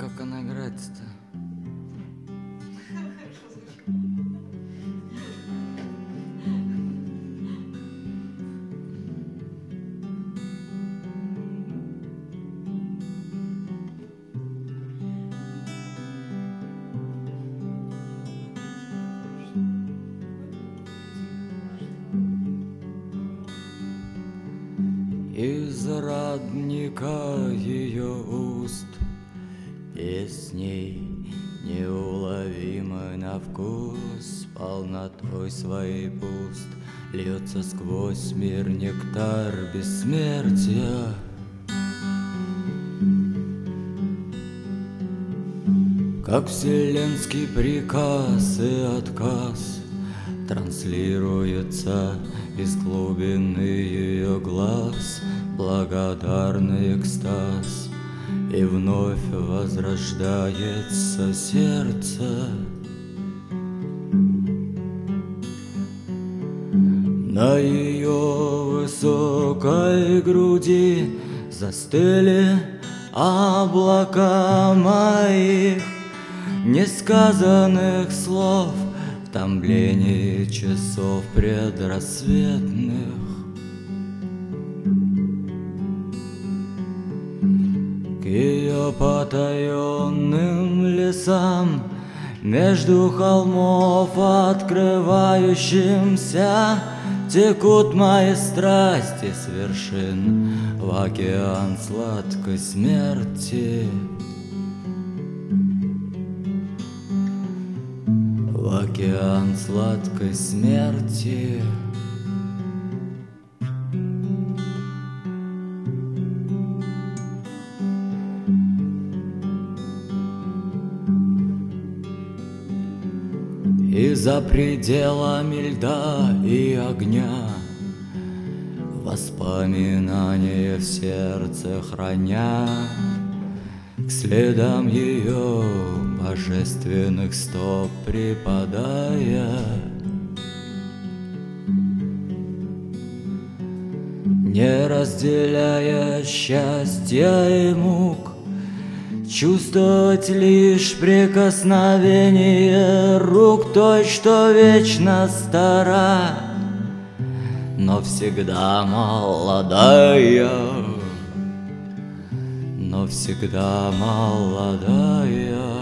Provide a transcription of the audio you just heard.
как она играется-то? Из родника ее уст песней неуловимой на вкус, полнотой своей пуст, льется сквозь мир нектар бессмертия. Как вселенский приказ и отказ транслируется из глубины ее глаз благодарный экстаз, и вновь возрождается сердце. На ее высокой груди застыли облака моих несказанных слов в томлении часов предрассветных. К ее потаенным лесам между холмов открывающимся текут мои страсти с вершин в океан сладкой смерти. В океан сладкой смерти. И за пределами льда и огня воспоминания в сердце храня, к следам ее божественных стоп припадая, не разделяя счастья и мук, чувствовать лишь прикосновение рук той, что вечно стара, но всегда молодая, но всегда молодая.